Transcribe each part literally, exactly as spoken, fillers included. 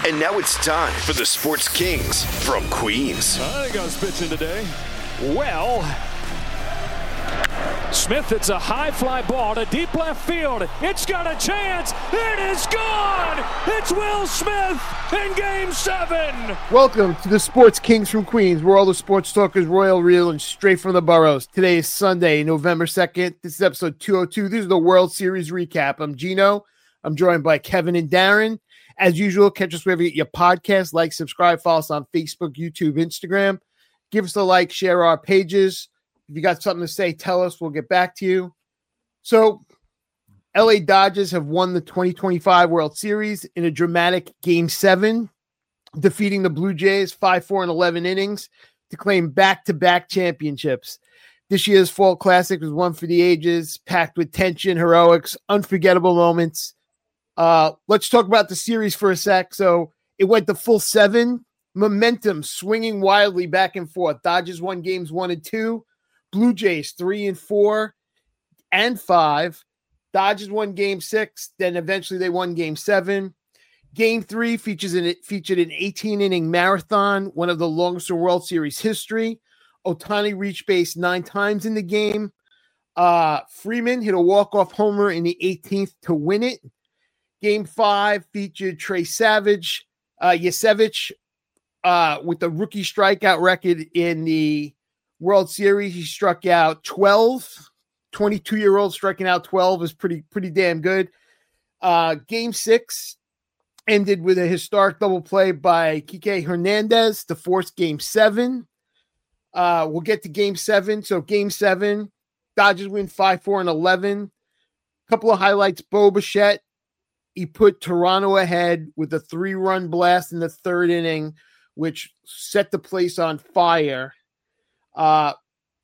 And now it's time for the Sports Kings from Queens. I think I was pitching today. Well, Smith hits a high fly ball to deep left field. It's got a chance. It is gone. It's Will Smith in game seven. Welcome to the Sports Kings from Queens, where all the sports talk is royal, real, and straight from the boroughs. Today is Sunday, November second. This is episode two oh two. This is the World Series recap. I'm Gino. I'm joined by Kevin and Darren. As usual, catch us wherever you get your podcast. Like, subscribe, follow us on Facebook, YouTube, Instagram. Give us a like, share our pages. If you got something to say, tell us. We'll get back to you. So, L A Dodgers have won the twenty twenty-five World Series in a dramatic Game seven, defeating the Blue Jays five four in eleven innings to claim back-to-back championships. This year's Fall Classic was one for the ages, packed with tension, heroics, unforgettable moments. Uh, let's talk about the series for a sec. So it went the full seven, momentum swinging wildly back and forth. Dodgers won games one and two, Blue Jays three and four and five. Dodgers won game six, then eventually they won game seven. Game three features an, featured an eighteen inning marathon, one of the longest in World Series history. Ohtani reached base nine times in the game. Uh, Freeman hit a walk-off homer in the eighteenth to win it. Game five featured Trey Savage, uh, Yasevich, uh, with the rookie strikeout record in the World Series. He struck out twelve. twenty-two-year-old striking out twelve is pretty, pretty damn good. Uh, game six ended with a historic double play by Kike Hernandez to force game seven. Uh, we'll get to game seven. So game seven, Dodgers win five four and eleven. Couple of highlights, Bo Bichette. He put Toronto ahead with a three-run blast in the third inning, which set the place on fire. Uh,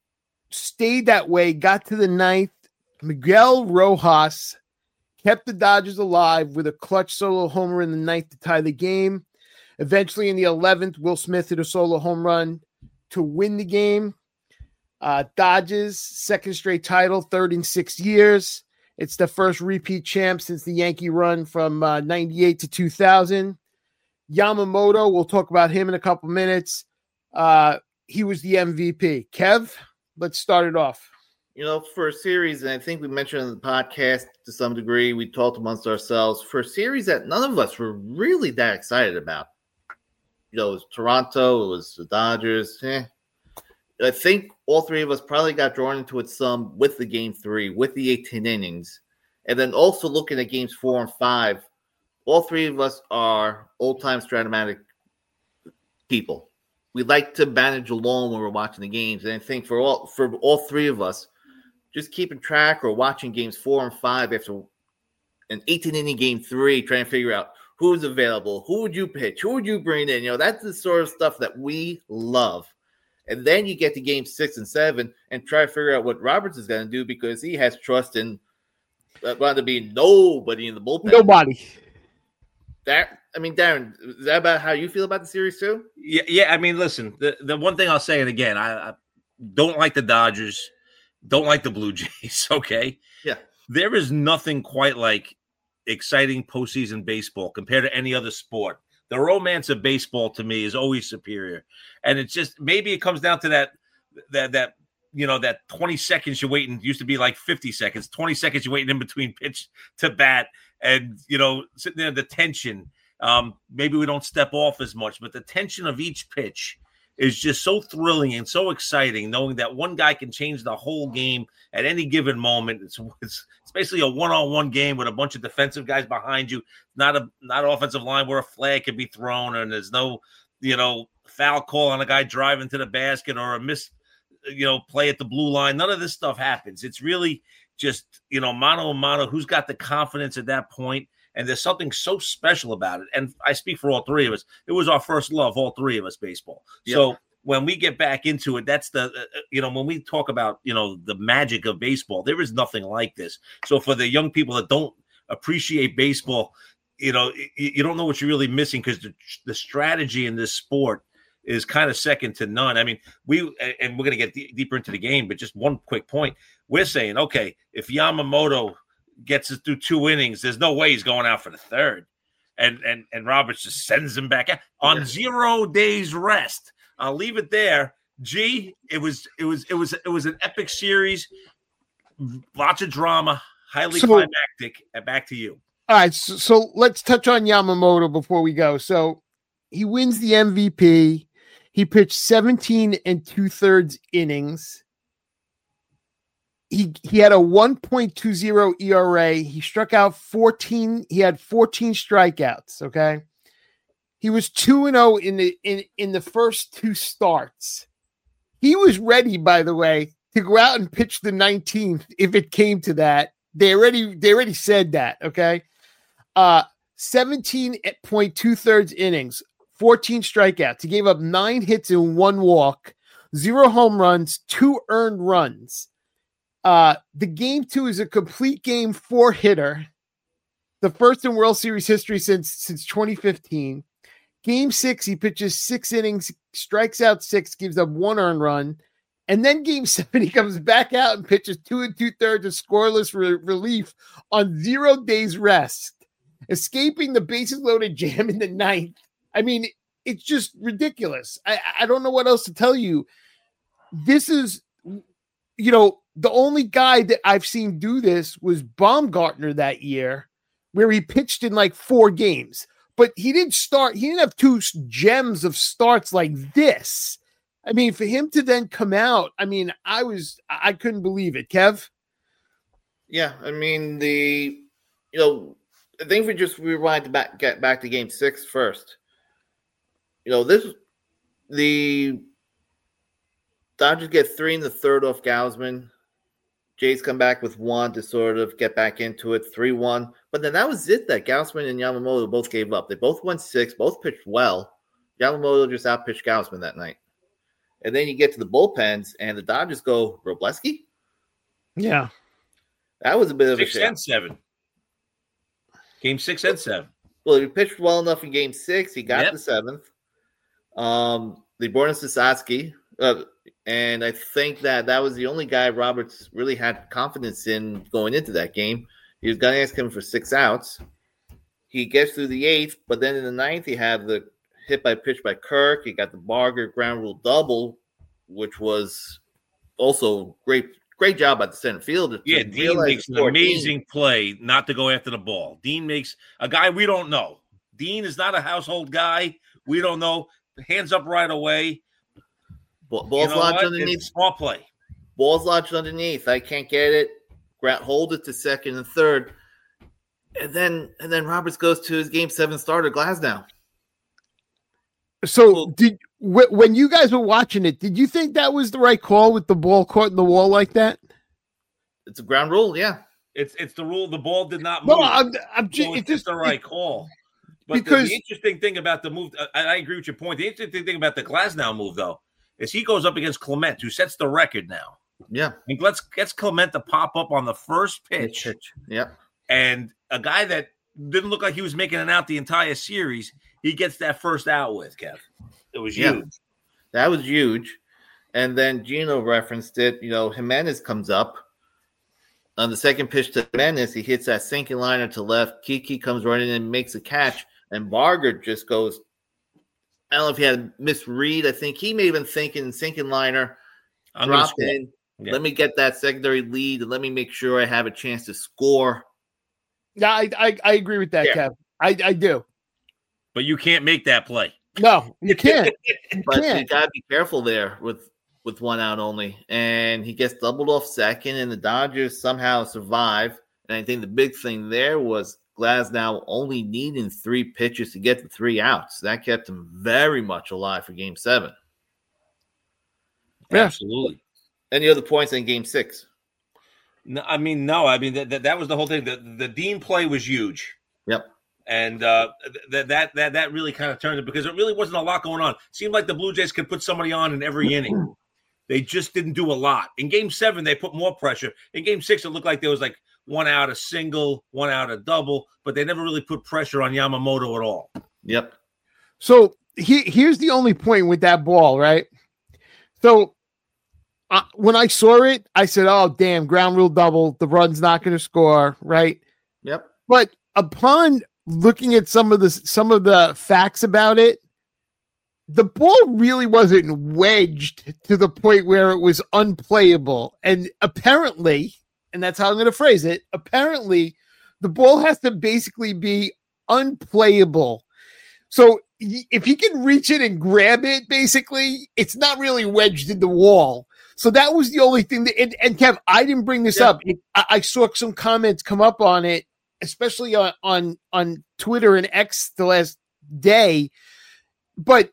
stayed that way, got to the ninth. Miguel Rojas kept the Dodgers alive with a clutch solo homer in the ninth to tie the game. Eventually, in the eleventh, Will Smith hit a solo home run to win the game. Uh, Dodgers, second straight title, third in six years. It's the first repeat champ since the Yankee run from uh, ninety-eight to two thousand. Yamamoto, we'll talk about him in a couple minutes. Uh, he was the M V P. Kev, let's start it off. You know, for a series, and I think we mentioned in the podcast to some degree, we talked amongst ourselves, for a series that none of us were really that excited about. You know, it was Toronto, it was the Dodgers. Eh. I think all three of us probably got drawn into it some with the game three, with the eighteen innings. And then also looking at games four and five, all three of us are old-time Stratomatic people. We like to manage alone when we're watching the games. And I think for all for all three of us, just keeping track or watching games four and five after an eighteen-inning game three, trying to figure out who's available, who would you pitch, who would you bring in? You know, that's the sort of stuff that we love. And then you get to game six and seven and try to figure out what Roberts is going to do because he has trust in uh, going to be nobody in the bullpen. Nobody. That I mean, Darren, is that about how you feel about the series too? Yeah, yeah. I mean, listen, the, the one thing I'll say, and again, I, I don't like the Dodgers, don't like the Blue Jays, okay? Yeah. There is nothing quite like exciting postseason baseball compared to any other sport. The romance of baseball to me is always superior. And it's just, maybe it comes down to that, that, that, you know, that twenty seconds you're waiting used to be like fifty seconds, twenty seconds you're waiting in between pitch to bat. And, you know, sitting there, the tension, um, maybe we don't step off as much, but the tension of each pitch is just so thrilling and so exciting, knowing that one guy can change the whole game at any given moment. It's it's, it's basically a one-on-one game with a bunch of defensive guys behind you, not a not an offensive line where a flag can be thrown and there's no, you know, foul call on a guy driving to the basket or a miss, you know, play at the blue line. None of this stuff happens. It's really just, you know, mano a mano, who's got the confidence at that point. And there's something so special about it. And I speak for all three of us. It was our first love, all three of us, baseball. Yep. So when we get back into it, that's the, uh, you know, when we talk about, you know, the magic of baseball, there is nothing like this. So for the young people that don't appreciate baseball, you know, you, you don't know what you're really missing because the, the strategy in this sport is kind of second to none. I mean, we, and we're going to get d- deeper into the game, but just one quick point. We're saying, okay, if Yamamoto gets us through two innings, there's no way he's going out for the third. and and and Roberts just sends him back out on Yeah. zero days rest. I'll leave it there. G, it was it was it was it was an epic series, lots of drama, highly So- climactic. And back to you. All right, so, so let's touch on Yamamoto before we go. So he wins the M V P. He pitched seventeen and two thirds innings. He he had a one point two oh E R A. He struck out fourteen. He had fourteen strikeouts. Okay, he was two and zero in the in in the first two starts. He was ready, by the way, to go out and pitch the nineteenth if it came to that. They already they already said that. Okay, uh, seventeen point two thirds innings, fourteen strikeouts. He gave up nine hits and one walk, zero home runs, two earned runs. Uh, the game two is a complete game four hitter, the first in World Series history since since twenty fifteen. Game six, he pitches six innings, strikes out six, gives up one earned run. And then game seven, he comes back out and pitches two and two thirds of scoreless re- relief on zero days rest, escaping the bases loaded jam in the ninth. I mean, it's just ridiculous. I, I don't know what else to tell you. This is, you know, the only guy that I've seen do this was Baumgartner that year, where he pitched in like four games. But he didn't start, he didn't have two gems of starts like this. I mean, for him to then come out, I mean, I was, I couldn't believe it. Kev? Yeah, I mean, the, you know, I think if we just rewind to back, get back to game six first. You know, this, the Dodgers get three in the third off Gausman. Jays come back with one to sort of get back into it, three one. But then that was it that Gausman and Yamamoto both gave up. They both won six, both pitched well. Yamamoto just outpitched Gausman that night. And then you get to the bullpens, and the Dodgers go, Robleski? Yeah. That was a bit of Six a shame. and seven. Game six and seven. Well, he pitched well enough in game six. He got Yep. the seventh. Um, they brought in Sasaki. Uh, and I think that that was the only guy Roberts really had confidence in going into that game. He was going to ask him for six outs. He gets through the eighth, but then in the ninth, he had the hit by pitch by Kirk. He got the Barger ground rule double, which was also great. Great job by the center fielder. Yeah, Dean makes an amazing play not to go after the ball. Dean makes a guy we don't know. Dean is not a household guy. We don't know. Hands up right away. Ball's You know lodged what? underneath. It's small play. Ball's lodged underneath. I can't get it. Grant hold it to second and third. And then and then Roberts goes to his game seven starter, Glasnow. So Well- did wh- when you guys were watching it, did you think that was the right call with the ball caught in the wall like that? It's a ground rule, yeah. It's it's the rule. The ball did not move. No, I'm, I'm So just, it's it's just just the right call. But the- because- the, interesting thing about the move, I, I agree with your point. The interesting thing about the Glasnow move, though, is he goes up against Clement, who sets the record now. Yeah. And let's gets Clement to pop up on the first pitch. Yeah. And a guy that didn't look like he was making an out the entire series, he gets that first out with, Kev. It was Yeah. huge. That was huge. And then Gino referenced it. You know, Jimenez comes up. On the second pitch to Jimenez, he hits that sinking liner to left. Kiki comes running in and makes a catch. And Barger just goes, I don't know if he had a misread. I think he may have been thinking sinking liner, I'm gonna drop score. in. Yeah. Let me get that secondary lead and let me make sure I have a chance to score. yeah, I, I I agree with that, Yeah. Kev. I, I do. But you can't make that play. No, you can't. You But you can't. gotta be careful there with with one out only. And he gets doubled off second, and the Dodgers somehow survive. And I think the big thing there was Glasnow only needing three pitches to get the three outs. That kept him very much alive for game seven. Yeah. Absolutely. Any other points in game six? No, I mean, no. I mean, that, that, that was the whole thing. The, the Dean play was huge. Yep. And uh, that that that that really kind of turned it because it really wasn't a lot going on. Seemed like the Blue Jays could put somebody on in every inning. They just didn't do a lot. In game seven, they put more pressure. In game six, it looked like there was like one out a single, one out a double, but they never really put pressure on Yamamoto at all. Yep. So he, here's the only point with that ball, right? So uh, when I saw it, I said, oh, damn, ground rule double. The run's not going to score, right? Yep. But upon looking at some of the some of the facts about it, the ball really wasn't wedged to the point where it was unplayable. And apparently, and that's how I'm going to phrase it, apparently the ball has to basically be unplayable. So if he can reach it and grab it, basically, it's not really wedged in the wall. So that was the only thing that, and, and Kev, I didn't bring this yeah. up. It, I, I saw some comments come up on it, especially on, on, on Twitter and X the last day. But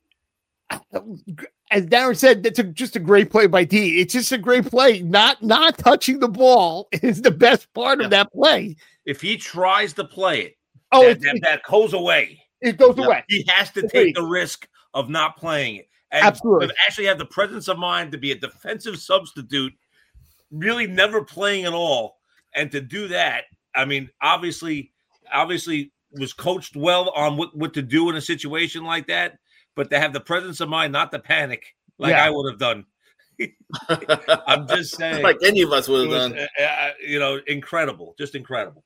as Darren said, that's a, just a great play by D. It's just a great play. Not, not touching the ball is the best part yeah. of that play. If he tries to play it, oh, that, that, that goes away. It goes yeah. away. He has to take the risk of not playing it. And Absolutely. To actually have the presence of mind to be a defensive substitute, really never playing at all, and to do that, I mean, obviously, obviously was coached well on what, what to do in a situation like that, but to have the presence of mind not to panic like yeah. I would have done. I'm just saying. Like any of us would have was, done. Uh, you know, incredible. Just incredible.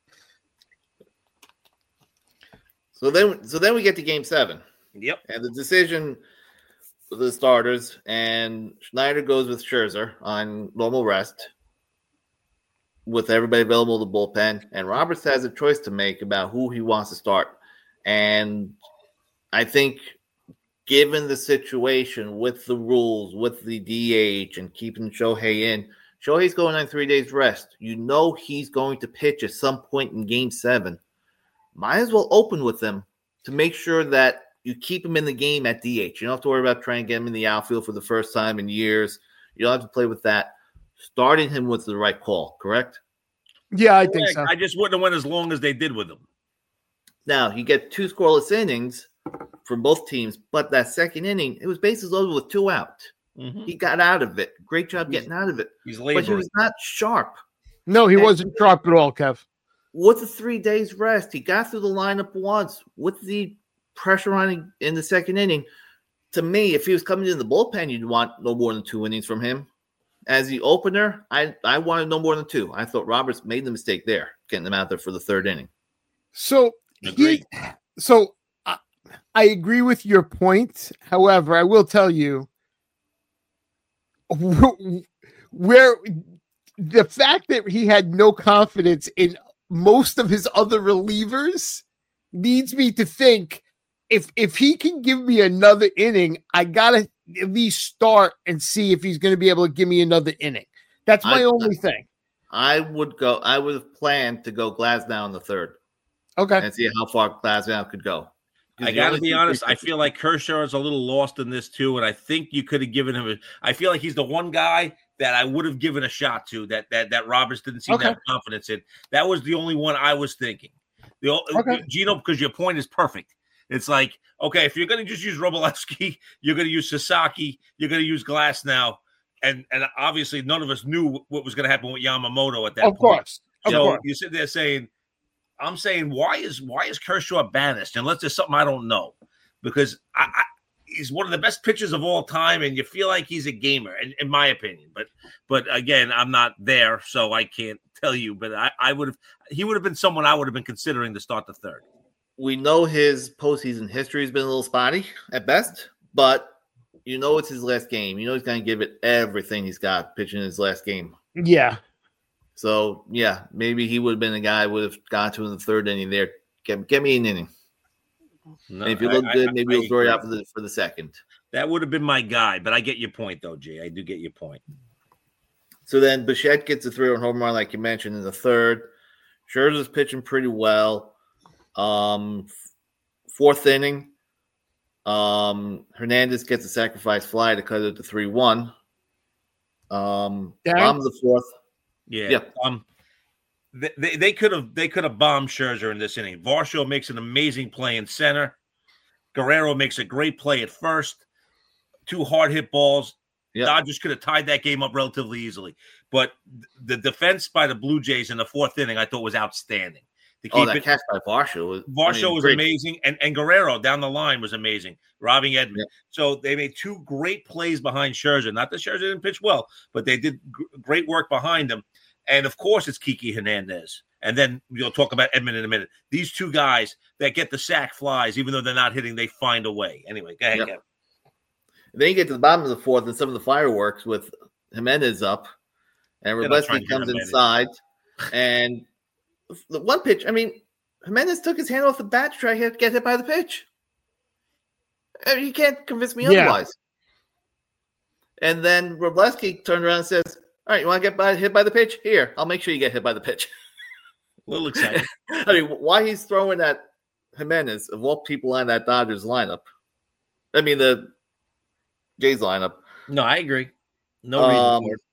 So then, so then we get to game seven. Yep. And the decision for the starters, and Schneider goes with Scherzer on normal rest with everybody available to the bullpen. And Roberts has a choice to make about who he wants to start. And I think given the situation with the rules, with the D H and keeping Shohei in, Shohei's going on three days rest. You know he's going to pitch at some point in game seven. Might as well open with him to make sure that you keep him in the game at D H. You don't have to worry about trying to get him in the outfield for the first time in years. You don't have to play with that. Starting him was the right call, correct? Yeah, I think so. I just wouldn't have went as long as they did with him. Now, you get two scoreless innings from both teams, but that second inning, it was bases loaded with two out. Mm-hmm. He got out of it. Great job getting out of it. He's laboring. But he was not sharp. No, he and wasn't sharp at all, Kev. With the three days rest, he got through the lineup once with the pressure on him in the second inning. To me, if he was coming in the bullpen, you'd want no more than two innings from him. As the opener, I, I wanted no more than two. I thought Roberts made the mistake there, getting him out there for the third inning. So, he, so I, I agree with your point. However, I will tell you where the fact that he had no confidence in most of his other relievers leads me to think if if he can give me another inning, I gotta at least start and see if he's going to be able to give me another inning. That's my I, only thing. I would go. I would have planned to go Glasnow in the third. Okay, and see how far Glasnow could go. I got to be honest. I feel like Kershaw is a little lost in this too, and I think you could have given him. A, I feel like he's the one guy that I would have given a shot to that that that Roberts didn't seem okay. to have confidence in. That was the only one I was thinking. The okay. Gino, because your point is perfect. It's like, okay, if you're going to just use Robolewski, you're going to use Sasaki, you're going to use Glasnow, and and obviously none of us knew what was going to happen with Yamamoto at that of point. Course. Of so course. you sit there saying, I'm saying, why is why is Kershaw banished? Unless there's something I don't know, because I, I, he's one of the best pitchers of all time, and you feel like he's a gamer, in, in my opinion. But but again, I'm not there, so I can't tell you. But I, I would have he would have been someone I would have been considering to start the third. We know his postseason history has been a little spotty at best, but you know it's his last game. You know he's going to give it everything he's got pitching his last game. Yeah. So, yeah, maybe he would have been a guy I would have gone to in the third inning there. Get, get me an inning. No, if you look I, good, I, maybe I, we'll throw you out for the, for the second. That would have been my guy, but I get your point, though, Jay. I do get your point. So then Bichette gets a three-run home run, like you mentioned, in the third. Scherzer's pitching pretty well. Um, fourth inning, um, Hernandez gets a sacrifice fly to cut it to three one. Um, bottom of the fourth. Yeah. yeah. Um, they, they, they could have they could have bombed Scherzer in this inning. Varsho makes an amazing play in center. Guerrero makes a great play at first. Two hard hit balls. Yep. Dodgers could have tied that game up relatively easily. But the defense by the Blue Jays in the fourth inning, I thought was outstanding. To keep oh, that it, catch by Varsho was Varsho I mean, was great. amazing, and, and Guerrero down the line was amazing, robbing Edman. Yep. So they made two great plays behind Scherzer. Not that Scherzer didn't pitch well, but they did g- great work behind him. And, of course, it's Kiki Hernandez. And then you'll talk about Edman in a minute. These two guys that get the sack flies, even though they're not hitting, they find a way. Anyway, go ahead, yep. Kevin. Then you get to the bottom of the fourth and some of the fireworks with Jimenez up. And Wrobleski comes inside. And the one pitch, I mean, Jimenez took his hand off the bat to try to get hit by the pitch. I mean, you can't convince me yeah. otherwise. And then Wrobleski turned around and says, all right, you want to get by, hit by the pitch? Here, I'll make sure you get hit by the pitch. A little excited. I mean, why he's throwing at Jimenez, of all people on that Dodgers lineup? I mean, the Jays lineup. No, I agree. No reason um, for it.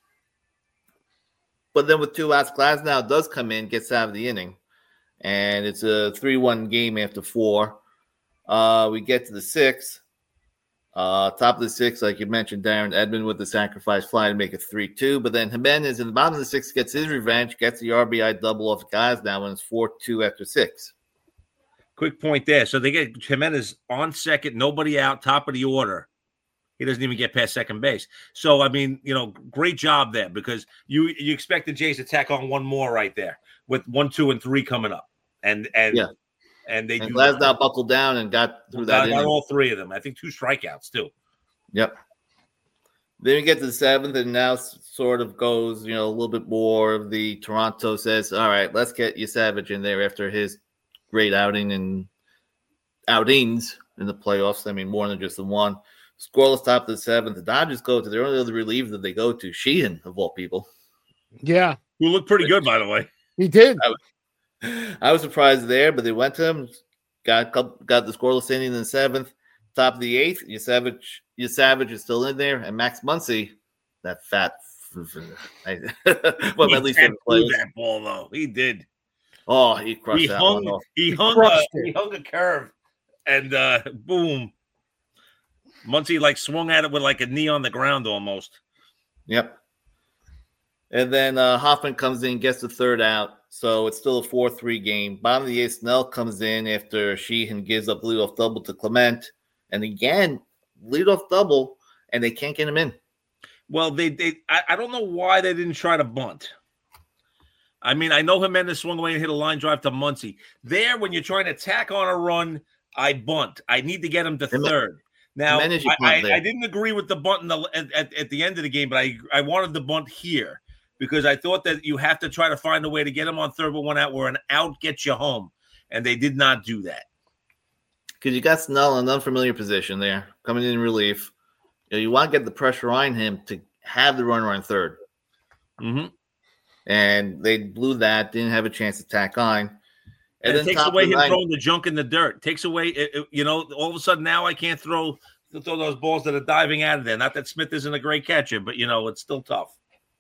But then with two outs, Glasnow does come in, gets out of the inning. And it's a three one game after four. Uh, we get to the sixth. Uh, top of the sixth, like you mentioned, Darren Edman with the sacrifice fly to make it three two. But then Jimenez in the bottom of the sixth gets his revenge, gets the R B I double off Glasnow, and it's four two after six. Quick point there. So they get Jimenez on second, nobody out, top of the order. He doesn't even get past second base. So, I mean, you know, great job there because you you expect the Jays to tack on one more right there with one, two, and three coming up. And and yeah. and they and do Glasnow buckled down and got through that. Got, got all three of them. I think two strikeouts too. Yep. Then we get to the seventh, and now sort of goes, you know, a little bit more of the Toronto says, all right, let's get Savage in there after his great outing and outings in the playoffs. I mean, more than just the one. Scoreless top of the seventh. The Dodgers go to their only other reliever that they go to, Sheehan, of all people. Yeah. Who looked pretty good, by the way. He did. I was, I was surprised there, but they went to him, got got the scoreless inning in the seventh. Top of the eighth, your Savage, your Savage is still in there, and Max Muncy, that fat. well, he at least blew that ball though. He did. Oh, he crushed he that hung, one off. He, he hung. A, it. He hung a curve, and uh, boom. Muncy like swung at it with like a knee on the ground almost. Yep. And then uh, Hoffman comes in, gets the third out. So it's still a four three game. Bottom of the eighth, Snell comes in after Sheehan gives up leadoff double to Clement. And again, leadoff double, and they can't get him in. Well, they, they I, I don't know why they didn't try to bunt. I mean, I know Jimenez swung away and hit a line drive to Muncy. There, when you're trying to tack on a run, I bunt. I need to get him to third. Now, I, I, I didn't agree with the bunt in the, at, at, at the end of the game, but I, I wanted the bunt here because I thought that you have to try to find a way to get him on third with one out where an out gets you home, and they did not do that. Because you got Snell in an unfamiliar position there, coming in relief. You know, you want to get the pressure on him to have the runner on third. Mm-hmm. And they blew that, didn't have a chance to tack on. And, and it takes away him nine. throwing the junk in the dirt. Takes away, it, it, you know, all of a sudden now I can't throw throw those balls that are diving out of there. Not that Smith isn't a great catcher, but, you know, it's still tough.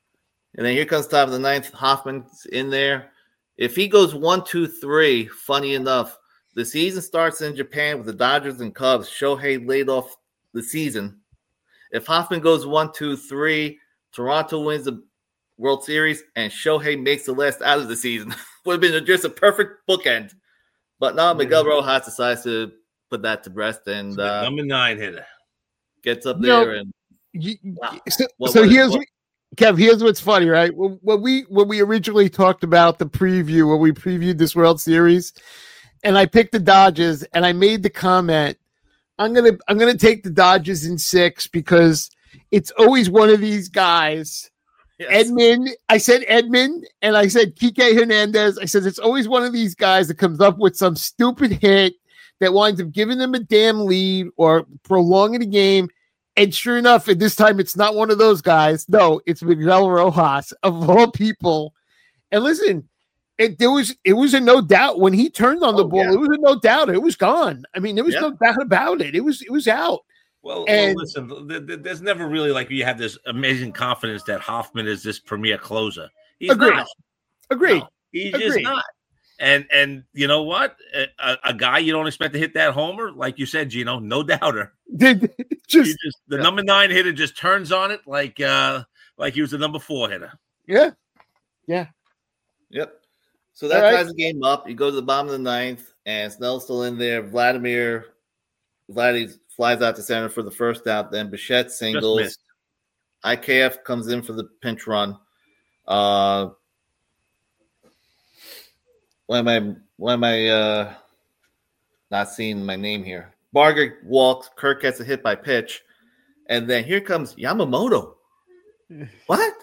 And then here comes top of the ninth. Hoffman's in there. If he goes one, two, three, funny enough, the season starts in Japan with the Dodgers and Cubs. Shohei laid off the season. If Hoffman goes one, two, three, Toronto wins the World Series, and Shohei makes the last out of the season. Would have been just a perfect bookend. But now Miguel Rojas decides to put that to rest and uh, number nine hitter gets up you there. Know, and you, wow. So, what, so what, here's what, Kev. Here's what's funny, right? When, when we when we originally talked about the preview, when we previewed this World Series, and I picked the Dodgers, and I made the comment, I'm gonna I'm gonna take the Dodgers in six because it's always one of these guys. Yes. Edman, I said Edman, and I said Kike Hernandez. I said it's always one of these guys that comes up with some stupid hit that winds up giving them a damn lead or prolonging the game. And sure enough, at this time, it's not one of those guys. No, it's Miguel Rojas of all people. And listen, it there was it was a no doubt when he turned on the oh, ball. Yeah. It was a no doubt. It was gone. I mean, there was yeah. no doubt about it. It was it was out. Well, and, well, listen, there's never really like you have this amazing confidence that Hoffman is this premier closer. He's agreed. not. Agreed. No, he's agreed. just not. And and you know what? A, a guy you don't expect to hit that homer, like you said, Gino, no doubter. Did just, just the yeah. number nine hitter just turns on it like uh like he was the number four hitter. Yeah. Yeah. Yep. So that right. ties the game up. You go to the bottom of the ninth, and Snell's still in there. Vladimir Vladdy flies out to center for the first out. Then Bichette singles. I K F comes in for the pinch run. Uh, why am I why am I uh, not seeing my name here? Barger walks. Kirk gets a hit by pitch, and then here comes Yamamoto. What?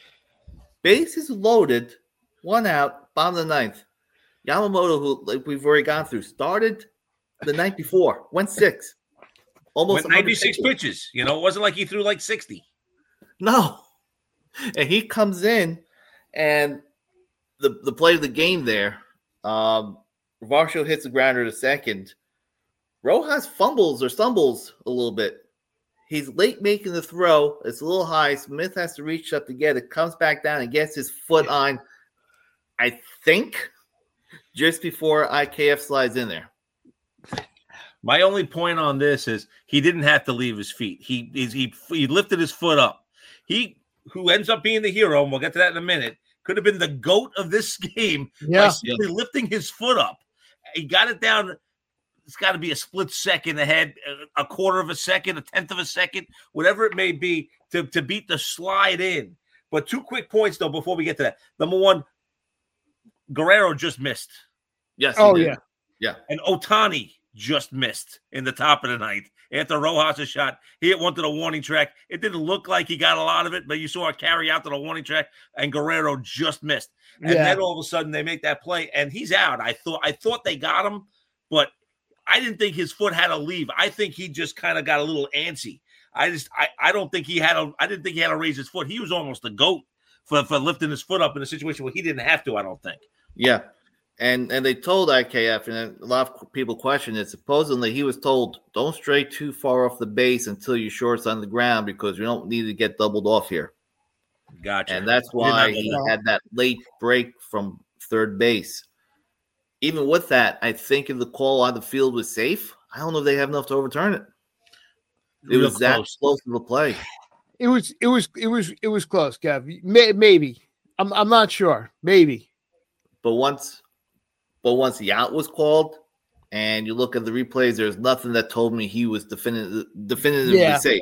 Bases loaded, one out, bottom of the ninth. Yamamoto, who like we've already gone through, started the night before, went six, almost went ninety-six pitches. You know, it wasn't like he threw like sixty. No, and he comes in, and the the play of the game there, um, Varsho hits the grounder to second. Rojas fumbles or stumbles a little bit. He's late making the throw. It's a little high. Smith has to reach up to get it. Comes back down and gets his foot on, I think, just before I K F slides in there. My only point on this is he didn't have to leave his feet. He he he lifted his foot up. He, who ends up being the hero, and we'll get to that in a minute, could have been the GOAT of this game yeah. by simply lifting his foot up. He got it down. It's got to be a split second ahead, a quarter of a second, a tenth of a second, whatever it may be, to, to beat the slide in. But two quick points, though, before we get to that. Number one, Guerrero just missed. Yes. Oh, did. yeah. Yeah. And Ohtani just missed in the top of the ninth. After Rojas' shot, he hit one to the warning track. It didn't look like he got a lot of it, but you saw it carry out to the warning track, and Guerrero just missed. And yeah. then all of a sudden they make that play, and he's out. I thought I thought they got him, but I didn't think his foot had to leave. I think he just kind of got a little antsy. I just I, I don't think he had a I didn't think he had to raise his foot. He was almost the GOAT for, for lifting his foot up in a situation where he didn't have to, I don't think. Yeah. And and they told I K F, and a lot of people question it, supposedly he was told, don't stray too far off the base until your short's on the ground because we don't need to get doubled off here. Gotcha. And that's why he had that late break from third base. Even with that, I think if the call on the field was safe, I don't know if they have enough to overturn it. It Real was that close. close of a play. It was it was it was it was close, Kev. May, maybe. I'm I'm not sure. Maybe. But once but once the out was called and you look at the replays, there's nothing that told me he was definitive, definitively Yeah. safe.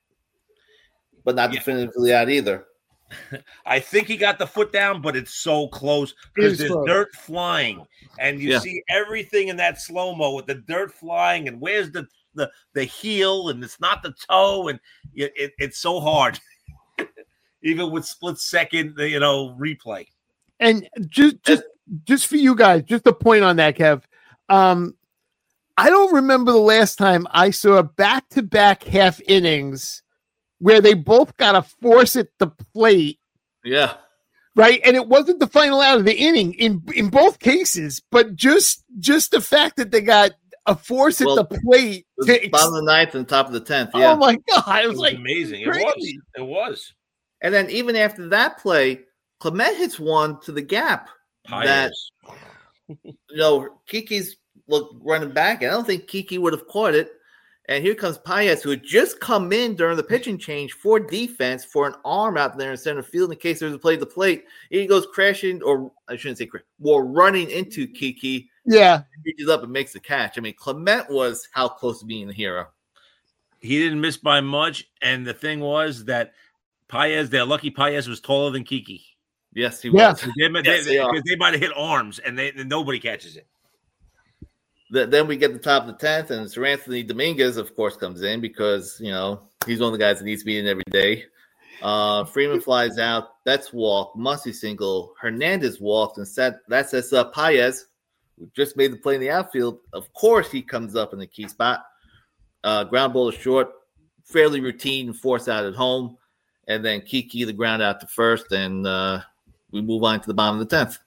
But not Yeah. definitively out either. I think he got the foot down, but it's so close It because is there's close. dirt flying, and you Yeah. see everything in that slow mo with the dirt flying, and where's the the, the heel, and it's not the toe, and it, it, it's so hard, even with split second, you know, replay. And just just just for you guys, just a point on that, Kev. Um, I don't remember the last time I saw back to back half innings where they both got to force at the plate, Yeah. right? And it wasn't the final out of the inning in in both cases, but just just the fact that they got a force Well, at the plate. It was To ex- bottom of the ninth and top of the tenth. Yeah. oh my god! It It was was like amazing. It crazy. was. It was. And then even after that play, Clement hits one to the gap. That, Pius. you know, Kiki's look running back. I don't think Kiki would have caught it. And here comes Paez, who had just come in during the pitching change for defense for an arm out there in center field in case there's a play to the plate. He goes crashing, or I shouldn't say crash, more running into Kiki. Yeah, Reaches up and makes the catch. I mean, Clement was how close to being the hero. He didn't miss by much, and the thing was that Paez, they're lucky Paez was taller than Kiki. Yes, he Yeah. was. They, they, Yes, they are. because they might have hit arms, and, they, and nobody catches it. The, then we get the top of the tenth, and Sir Anthony Dominguez, of course, comes in because, you know, he's one of the guys that needs to be in every day. Uh, Freeman flies out. Betts walked. Muncy single. Hernandez walked, and set, that sets up Paez, who just made the play in the outfield. Of course, he comes up in the key spot. Uh, ground ball is short, fairly routine, force out at home. And then Kiki, the ground out to first, and uh, we move on to the bottom of the tenth.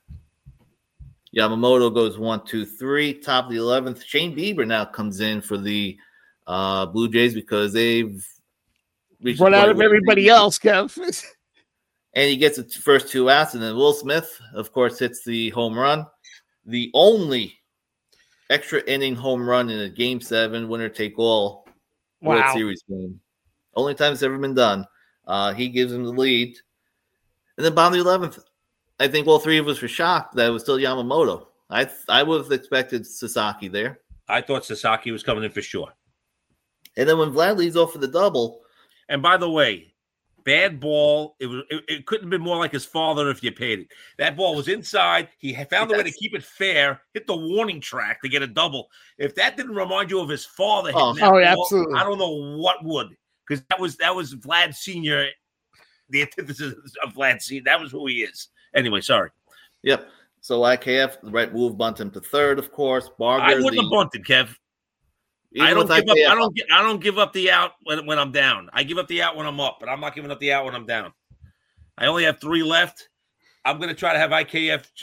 Yamamoto goes one, two, three. Top of the eleventh. Shane Bieber now comes in for the uh, Blue Jays because they've reached run the out point of where- everybody else, Kev. And he gets the first two outs, and then Will Smith, of course, hits the home run. The only extra inning home run in a Game Seven winner take all World Wow. Series game. Only time it's ever been done. Uh, he gives him the lead, and then bottom of the eleventh. I think all three of us were shocked that it was still Yamamoto. I I would have expected Sasaki there. I thought Sasaki was coming in for sure. And then when Vlad leads off for the double, And by the way, Bad ball. It was. It, it couldn't have been more like his father if you paid it. That ball was inside. He had found a way to keep it fair. Hit the warning track to get a double. If that didn't remind you of his father, oh, hitting that oh ball, absolutely. I don't know what would, because that was that was Vlad Senior, the antithesis of Vlad Senior. That was who he is. Anyway, sorry. Yep. So I K F, the right move, bunt him to third, of course. Barger, I wouldn't the, have bunted, Kev. even I don't with give up. I K F, I don't. gi- I don't give up the out when, when I'm down. I give up the out when I'm up, but I'm not giving up the out when I'm down. I only have three left. I'm going to try to have I K F.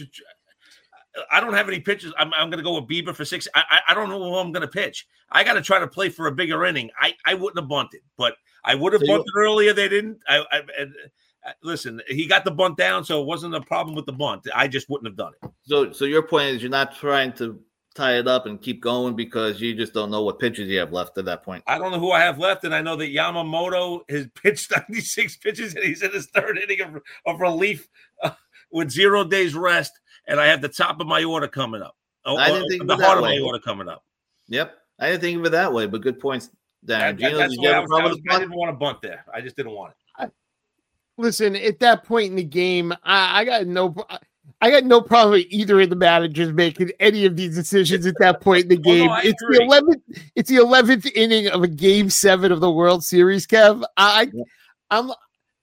I don't have any pitches. I'm, I'm going to go with Bieber for six. I, I, I don't know who I'm going to pitch. I got to try to play for a bigger inning. I, I wouldn't have bunted, but I would have So you- bunted earlier. They didn't. I, I and, uh, listen. He got the bunt down, so it wasn't a problem with the bunt. I just wouldn't have done it. So, so your point is you're not trying to tie it up and keep going because you just don't know what pitches you have left at that point. I don't know who I have left, and I know that Yamamoto has pitched ninety-six pitches, and he's in his third inning of, of relief uh, with zero days rest, and I have the top of my order coming up. Oh, I didn't uh, think of the it that heart of way. my order coming up. Yep. I didn't think of it that way, but good points, That- Darren. that- Gino, that's did why you I, have a was, I, problem was, with the I bunt? didn't want to bunt there. I just didn't want it. Listen, at that point in the game, I, I got no, I got no problem with either of the managers making any of these decisions at that point in the Oh, no, game. I it's agree. the eleventh, it's the eleventh inning of a game seven of the World Series, Kev. I, Yeah. I'm,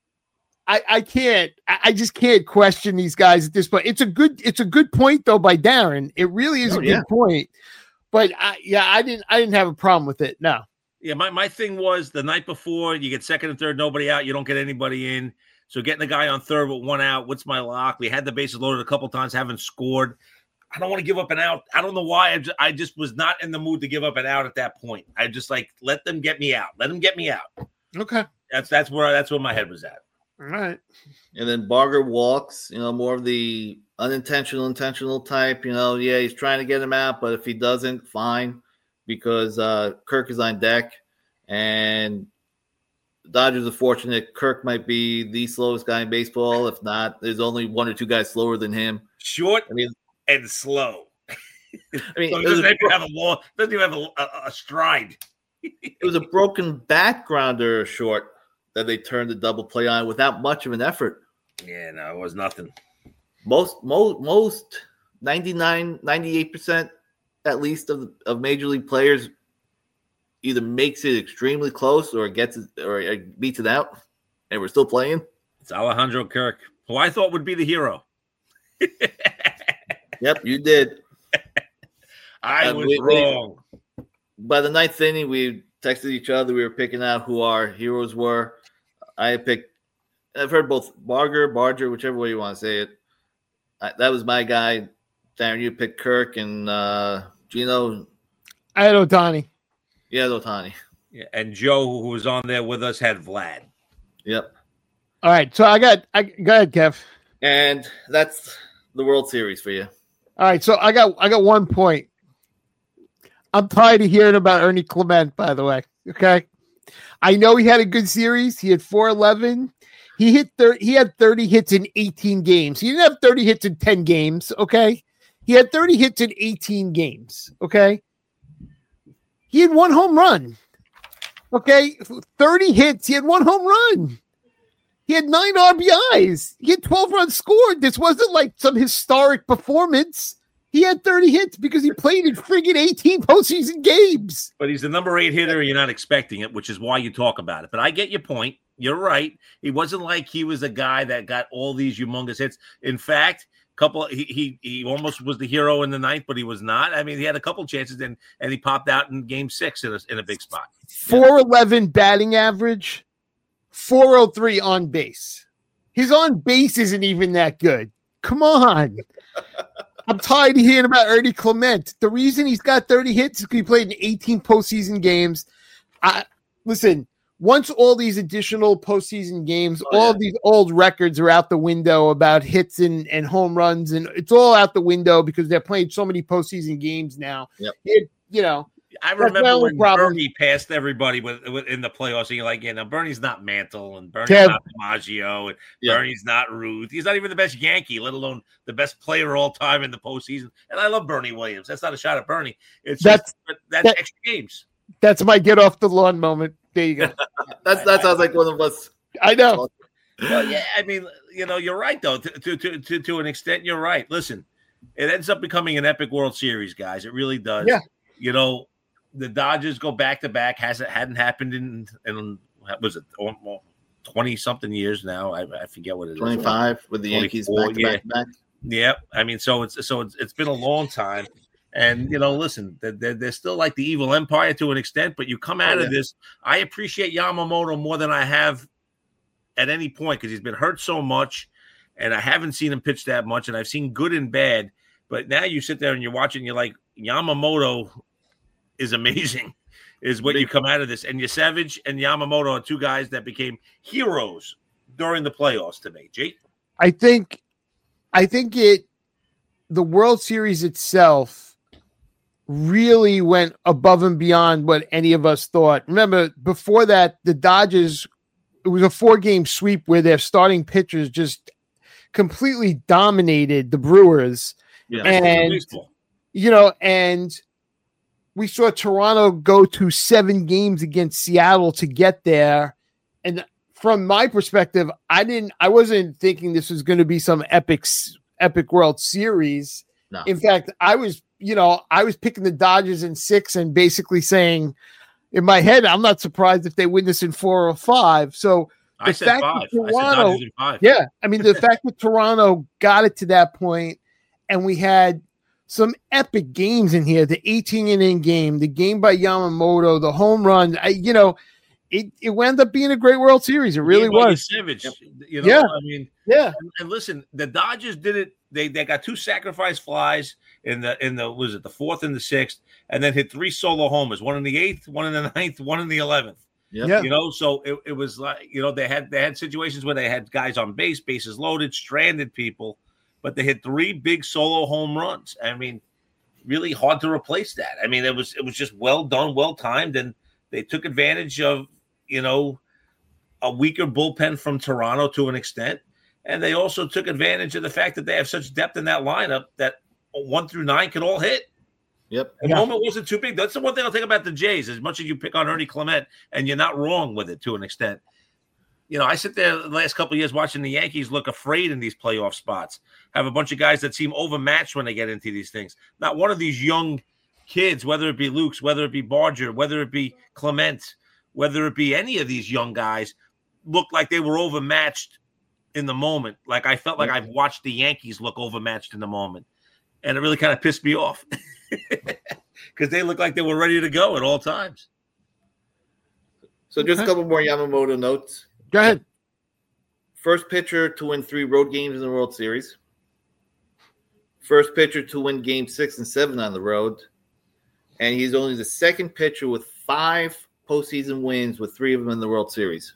I, I can't, I, I just can't question these guys at this point. It's a good, it's a good point though by Darren. It really is Oh, a good yeah. point. But I, yeah, I didn't, I didn't have a problem with it. No. Yeah, my, my thing was the night before, you get second and third, nobody out, you don't get anybody in. So getting the guy on third with one out, what's my lock? We had the bases loaded a couple times, haven't scored. I don't want to give up an out. I don't know why. I just, I just was not in the mood to give up an out at that point. I just like, let them get me out. Let them get me out. Okay. That's that's where that's where my head was at. All right. And then Barger walks, you know, more of the unintentional, intentional type. You know, yeah, he's trying to get him out, but if he doesn't, fine, because uh, Kirk is on deck. And the Dodgers are fortunate. Kirk might be the slowest guy in baseball. If not, there's only one or two guys slower than him. Short I mean, and slow. I mean, So it he was, doesn't a, even have a long, doesn't even have a, a, a stride. it was a broken backgrounder short that they turned the double play on without much of an effort. Yeah, no, it was nothing. Most, most, most ninety-nine, ninety-eight percent at least of, of major league players either makes it extremely close or gets it or beats it out, and we're still playing. It's Alejandro Kirk, who I thought would be the hero. Yep, you did. I Uh, was we- we- wrong. By the ninth inning, we texted each other. We were picking out who our heroes were. I picked. I've heard both Barger, Barger, whichever way you want to say it. I, that was my guy. Darren, you picked Kirk, and uh, Gino. I had Ohtani. Yeah, Ohtani. Yeah, and Joe, who was on there with us, had Vlad. Yep. All right. So I got, I go ahead, Kev. And that's the World Series for you. All right, so I got I got one point. I'm tired of hearing about Ernie Clement, by the way. Okay. I know he had a good series. He had four eleven. He hit thirty, he had thirty hits in eighteen games. He didn't have thirty hits in ten games, okay? He had thirty hits in eighteen games, okay? He had one home run. Okay? thirty hits, he had one home run. He had nine R B Is. He had twelve runs scored. This wasn't like some historic performance. He had thirty hits because he played in friggin' eighteen postseason games. But he's the number eight hitter. You're not expecting it, which is why you talk about it. But I get your point. You're right. He wasn't like he was a guy that got all these humongous hits. In fact, couple he he, he almost was the hero in the ninth, but he was not. I mean, he had a couple chances, and and he popped out in game six in a, in a big spot. four eleven batting average, four oh three on base. His on base isn't even that good. Come on. I'm tired of hearing about Ernie Clement. The reason he's got thirty hits is because he played in eighteen postseason games. I listen, once all these additional postseason games, Oh, all yeah. of these old records are out the window about hits and, and home runs, and it's all out the window because they're playing so many postseason games now. Yep. It, you know, I That's my remember only when problem. Bernie passed everybody with, with in the playoffs, and you're like, yeah, now Bernie's not Mantle, and Bernie's Kev. not DiMaggio, and Yeah. Bernie's not Ruth. He's not even the best Yankee, let alone the best player all time in the postseason. And I love Bernie Williams. That's not a shot at Bernie. It's That's- just that's that- extra games. that's my get off the lawn moment. There you go. That's that sounds like one of us I know. Well, yeah, I mean, you know, you're right though. To to to to an extent, you're right. Listen, it ends up becoming an epic World Series, guys. It really does. Yeah. You know, the Dodgers go back to back. Hasn't hadn't happened in in what was it twenty something years now? I, I forget what it is. twenty-five with the Yankees back to yeah. back to back. Yeah, I mean, so it's so it's, it's been a long time, and you know, listen, they're, they're still like the evil empire to an extent, but you come out Oh, of yeah. this. I appreciate Yamamoto more than I have at any point because he's been hurt so much, and I haven't seen him pitch that much, and I've seen good and bad. But now you sit there and you're watching, you're like, Yamamoto is amazing, is what you come out of this, and you Savage and Yamamoto are two guys that became heroes during the playoffs to me. Jake, I think, I think it, the World Series itself really went above and beyond what any of us thought. Remember, before that, the Dodgers, it was a four-game sweep where their starting pitchers just completely dominated the Brewers. Yeah. And, baseball. you know, and we saw Toronto go to seven games against Seattle to get there. And from my perspective, I didn't, I wasn't thinking this was going to be some epic, epic World Series. No. In fact, I was, you know, I was picking the Dodgers in six and basically saying in my head, I'm not surprised if they win this in four or five. So I the said fact five. that I said Toronto, Dodgers in five. yeah, I mean, the fact that Toronto got it to that point and we had some epic games in here, the eighteen inning game, the game by Yamamoto, the home run, I, you know, it, it wound up being a great World Series. It really Game by was. Savage. You know, Yeah. I mean, Yeah. and, and listen, the Dodgers did it. They they got two sacrifice flies in the in the was it the fourth and the sixth, and then hit three solo homers, one in the eighth, one in the ninth, one in the eleventh. Yep. Yeah. You know, so it, it was like, you know, they had they had situations where they had guys on base, bases loaded, stranded people, but they hit three big solo home runs. I mean, really hard to replace that. I mean, it was it was just well done, well timed, and they took advantage of, you know, a weaker bullpen from Toronto to an extent. And they also took advantage of the fact that they have such depth in that lineup that one through nine could all hit. Yep. The Yeah. moment wasn't too big. That's the one thing I'll think about the Jays. As much as you pick on Ernie Clement, and you're not wrong with it to an extent. You know, I sit there the last couple of years watching the Yankees look afraid in these playoff spots. Have a bunch of guys that seem overmatched when they get into these things. Not one of these young kids, whether it be Lukes, whether it be Barger, whether it be Clement, whether it be any of these young guys, looked like they were overmatched in the moment. Like I felt like I've watched the Yankees look overmatched in the moment. And it really kind of pissed me off because they looked like they were ready to go at all times. So just a couple more Yamamoto notes. Go ahead. First pitcher to win three road games in the World Series. First pitcher to win game six and seven on the road. And he's only the second pitcher with five postseason wins, with three of them in the World Series.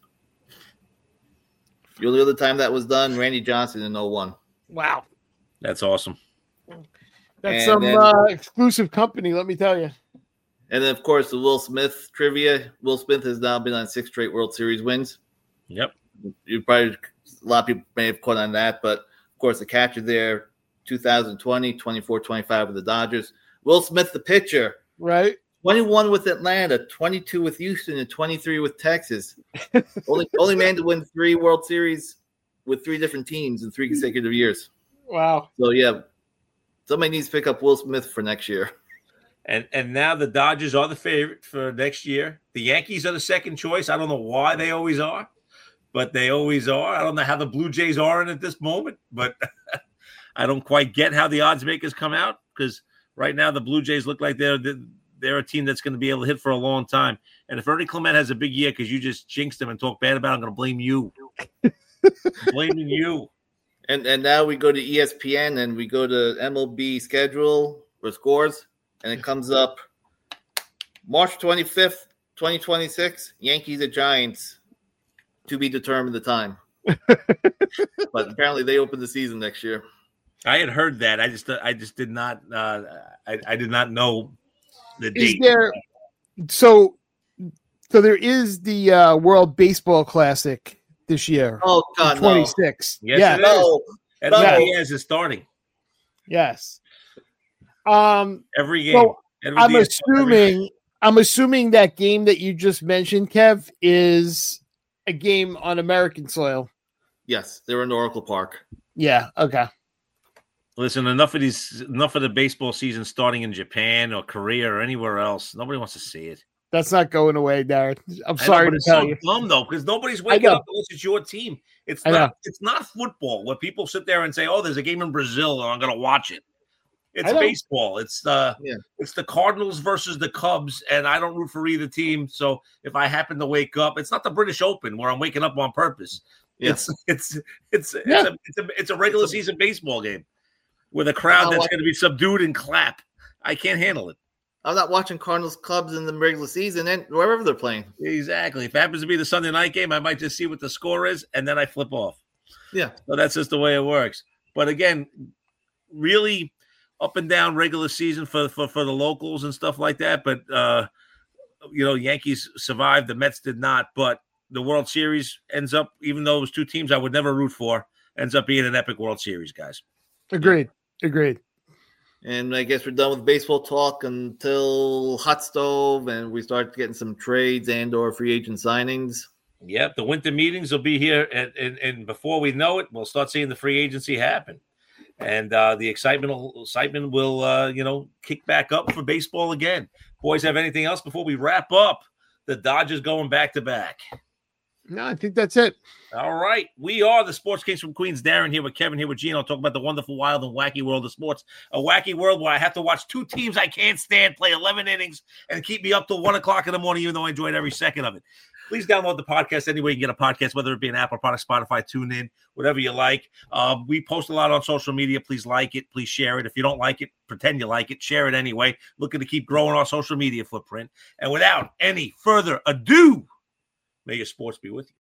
The only other time that was done, Randy Johnson in oh one. Wow. That's awesome. That's And some then- uh, exclusive company, let me tell you. And then, of course, the Will Smith trivia. Will Smith has now been on six straight World Series wins. Yep. You probably, a lot of people may have caught on that, but of course, the catcher there, two thousand twenty, twenty-four twenty-five with the Dodgers. Will Smith, the pitcher, Right? twenty-one with Atlanta, twenty-two with Houston, and twenty-three with Texas. only, only man to win three World Series with three different teams in three consecutive years. Wow. So, yeah, somebody needs to pick up Will Smith for next year. And and now the Dodgers are the favorite for next year. The Yankees are the second choice. I don't know why they always are, but they always are. I don't know how the Blue Jays are in at this moment, but I don't quite get how the odds makers come out, because right now the Blue Jays look like they're they're a team that's going to be able to hit for a long time. And if Ernie Clement has a big year because you just jinxed him and talk bad about it, I'm going to blame you. I'm blaming you. And and now we go to E S P N and we go to M L B schedule or scores, and it comes up March twenty-fifth, twenty twenty-six, Yankees at Giants, to be determined the time. But apparently they open the season next year. I had heard that. I just I just did not uh, I, I did not know the Is date. there so so there is the uh, World Baseball Classic this year. Oh, God, no. twenty-six. Yes, yeah. it is. No. And No. Diaz is starting Yes. Um every game. so Edwin I'm Diaz starts every game. assuming I'm assuming that game that you just mentioned, Kev, is a game on American soil. Yes, they were in Oracle Park. Yeah. Okay. Listen, enough of these, enough of the baseball season starting in Japan or Korea or anywhere else. Nobody wants to see it. That's not going away, Darren. I'm I sorry know, but to it's tell so you. dumb though, because nobody's waking up unless it's your team. It's I not. know. It's not football where people sit there and say, "Oh, there's a game in Brazil, and I'm going to watch it." It's I know. baseball. It's the Yeah. it's the Cardinals versus the Cubs, and I don't root for either team. So if I happen to wake up, it's not the British Open where I'm waking up on purpose. Yes. It's it's it's Yeah. it's, a, it's a it's a regular season baseball game with a crowd I'll that's watch- going to be subdued and clap. I can't handle it. I'm not watching Cardinals Cubs in the regular season and wherever they're playing. Exactly. If it happens to be the Sunday night game, I might just see what the score is, and then I flip off. Yeah. So that's just the way it works. But again, really up and down regular season for for, for the locals and stuff like that. But uh, you know, Yankees survived, the Mets did not. But the World Series ends up, even though it was two teams I would never root for, ends up being an epic World Series, guys. Agreed. Agreed. And I guess we're done with baseball talk until hot stove, and we start getting some trades and or free agent signings. Yep, the winter meetings will be here, and, and, and before we know it, we'll start seeing the free agency happen, and uh, the excitement will, excitement will uh, you know, kick back up for baseball again. Boys, have anything else before we wrap up? The Dodgers going back to back. No, I think that's it. All right. We are the Sports Kings from Queens. Darren here with Kevin here with Gino. Talk about the wonderful, wild, and wacky world of sports. A wacky world where I have to watch two teams I can't stand play eleven innings and keep me up till one o'clock in the morning, even though I enjoyed every second of it. Please download the podcast anywhere you can get a podcast, whether it be an Apple product, Spotify, TuneIn, whatever you like. Um, we post a lot on social media. Please like it. Please share it. If you don't like it, pretend you like it. Share it anyway. Looking to keep growing our social media footprint. And without any further ado, may your sports be with you.